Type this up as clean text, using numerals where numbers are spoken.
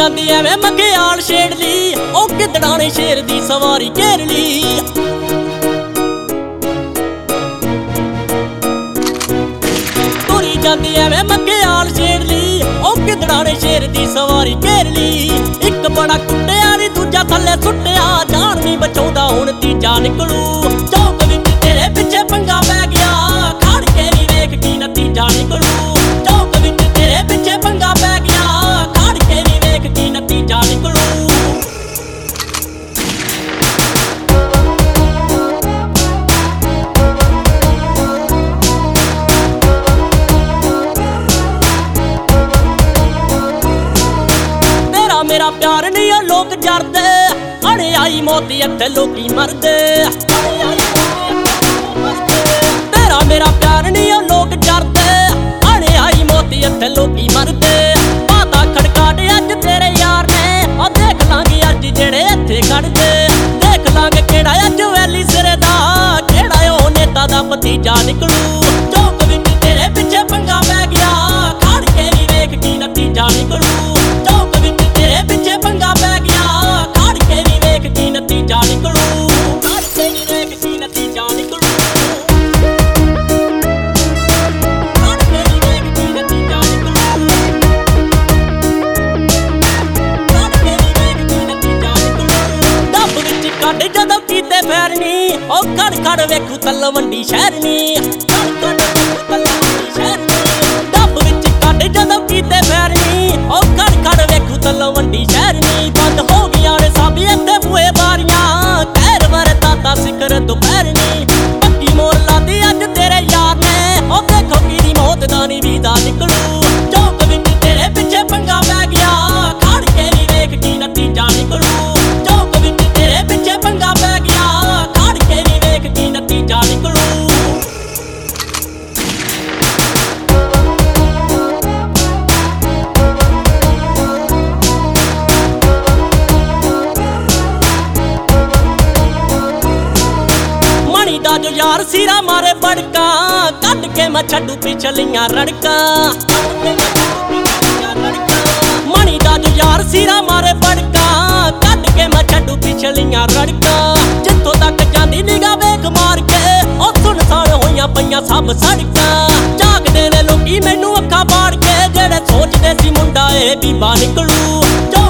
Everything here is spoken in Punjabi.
ਜਾਂਦੀ ਐਵੇਂ ਮਗਿਆਲ ਛੇੜ ਲਈ, ਉਹ ਗਿੱਦੜਾਂ ਨੇ ਸ਼ੇਰ ਦੀ ਸਵਾਰੀ ਘੇਰ ਲਈ। ਤੁਰੀ ਜਾਂਦੀ ਐਵੇਂ ਮਗਿਆਲ ਛੇੜ ਲਈ, ਉਹ ਗਿੱਦੜਾਂ ਨੇ ਸ਼ੇਰ ਦੀ ਸਵਾਰੀ ਘੇਰ ਲਈ। ਇੱਕ ਬੜਾ ਕੁੱਟਿਆ ਨੀ ਦੂਜਾ ਥੱਲੇ ਸੁੱਟਿਆ, ਜਾਨ ਨਹੀਂ ਬਚਾਉਂਦਾ ਹੁਣ ਤੀਜਾ ਨਿਕਲੂ। ਚੌਕ ਵਿੱਚ ਤੇਰੇ ਪਿੱਛੇ ਪੰਗਾ ਪੈ ਗਿਆ, ਖੜ ਕੇ ਨੀ ਵੇਖ ਕੀ ਨਤੀਜਾ ਨਿਕਲੂ। ਚੌਕ ਵਿੱਚ ਤੇਰੇ ਪਿੱਛੇ ਪੰਗਾ ਪੈ ਗਿਆ, ਖੜ ਕੇ ਨੀ ਵੇਖ ਕੀ ਨਤੀਜਾ ਨਿਕਲੂ। ਤੇਰਾ ਮੇਰਾ ਪਿਆਰ ਨੀ ਉਹ ਲੋਕ ਜਰਦੇ, ਅੜਿਆਈ ਮੋਤੀ ਇੱਥੇ ਲੋਕੀ ਮਰਦੇ। ਤੇਰਾ ਮੇਰਾ ਪਿਆਰ ਨੀ ਉਹ ਲੋਕ ਜਰਦੇ, ਅੜਿਆਈ ਮੋਤੀ ਇੱਥੇ ਲੋਕੀ ਮਰਦੇ। ਪਾਤਾ ਖੜਕਾਟ ਅੱਜ ਤੇਰੇ ਯਾਰ ਨੇ, ਉਹ ਦੇਖ ਲਾਂਗੇ ਅੱਜ ਜਿਹੜੇ ਇੱਥੇ ਖੜਦੇ। ਦੇਖ ਲਾਂਗੇ ਕਿਹੜਾ ਅੱਜ ਵੈਲੀ ਸਿਰੇ ਦਾ, ਕਿਹੜਾ ਉਹ ਨੇਤਾ ਦਾ ਭਤੀਜਾ ਨਿਕਲੂ। ਚੌਕ ਵਿੱਚ ਤੇਰੇ ਪਿੱਛੇ ਪੰਗਾ ਪੈ ਗਿਆ, ਖੜ ਕੇ ਨੀ ਵੇਖ ਕੀ ਨਤੀਜਾ ਨਿਕਲੂ। ਚੌਕ ਵਿੱਚ ਤੇਰੇ ਪਿੱਛੇ ਪੰਗਾ ਪੈ ਗਿਆ, ਖੜ ਕੇ ਨੀ ਵੇਖ ਕੀ ਨਤੀਜਾ ਨਿਕਲੂ। ਖੜ ਕੇ ਨੀ ਵੇਖ ਕੀ ਨਤੀਜਾ ਨਿਕਲੂ। ਖੜ ਕੇ ਨੀ ਵੇਖ ਕੀ ਨਤੀਜਾ ਨਿਕਲੂ। ਖੜ ਕੇ ਨੀ ਵੇਖ ਕੀ ਨਤੀਜਾ ਨਿਕਲੂ। ਡੱਬ ਵਿੱਚ ਕੱਢ ਜਦੋਂ ਕੀਤੇ ਫੈਰਨੀ, ਉਹ ਖੜ ਖੜ ਵੇਖੂ ਤਲਵੰਡੀ ਸ਼ਹਿਰਨੀ। ਖੜ ਖੜ ਵੇਖੂ ਤਲਵੰਡੀ ਸ਼ਹਿਰਨੀ। ਡੱਬ ਵਿੱਚ ਕੱਢ ਜਦੋਂ ਕੀਤੇ ਫੈਰਨੀ, ਉਹ ਖੜ ਖੜ ਵੇਖੂ ਤਲਵੰਡੀ ਸ਼ਹਿਰਨੀ। ਬੰਦ ਹੋ ਗਈਆਂ ਨੇ ਸਭ ਇੱਥੇ ਬੂਹੇ ਬਾਰੀਆਂ, ਕਹਿਰ ਵਰਤਾ ਤਾਂ ਸਿਖਰ ਦੁਪਹਿਰਨੀ। ਪੱਕੀ ਮੋਰ ਲਾਦੀ ਅੱਜ ਤੇਰੇ ਯਾਰ ਨੇ, ਉਹ ਦੇਖੋ ਕਿਹਦੀ ਮੌਤ ਦਾ ਨੀ ਵੀਦਾ ਨਿਕਲੂ। ਚੌਕ ਵਿੱਚ ਤੇਰੇ ਪਿੱਛੇ ਪੰਗਾ ਪੈ ਗਿਆ, ਖੜ ਕੇ ਨੀ ਵੇਖ ਕੀ ਨਤੀਜਾ ਨਿਕਲੂ। ਚੌਕ ਵਿੱਚ ਤੇਰੇ ਪਿੱਛੇ ਪੰਗਾ ਪੈ ਗਿਆ, ਖੜ ਕੇ ਨੀ ਵੇਖ ਕੀ ਨਤੀਜਾ ਨਿਕਲੂ। ਮਣੀ ਦਾ ਜੋ ਯਾਰ ਸੀਰਾ ਮਾਰੇ ਬੜਕਾਂ, ਕੱਢ ਕੇ ਮੈਂ ਛੱਡੂ ਪਿਛਲੀਆਂ ਰੜਕਾਂ। ਮਣੀ ਦਾ ਜੋ ਯਾਰ ਸੀਰਾ ਮਾਰੇ ਬੜਕਾਂ, ਕੱਢ ਕੇ ਮੈਂ ਛੱਡੂ ਪਿਛਲੀਆਂ ਰੜਕਾਂ। ਜਿੱਥੋਂ ਤੱਕ ਜਾਂਦੀ ਨਿਗਾਹ ਵੇਖ ਮਾਰ ਕੇ, ਉਹ ਸੁਨਸਾਨ ਹੋਈਆਂ ਪਈਆਂ ਸਭ ਸੜਕਾਂ। ਝਾਕਦੇ ਨੇ ਲੋਕੀ ਮੈਨੂੰ ਅੱਖਾਂ ਪਾੜ ਕੇ, ਜਿਹੜੇ ਸੋਚਦੇ ਸੀ ਮੁੰਡਾ ਇਹ ਬੀਬਾ ਨਿਕਲੂ।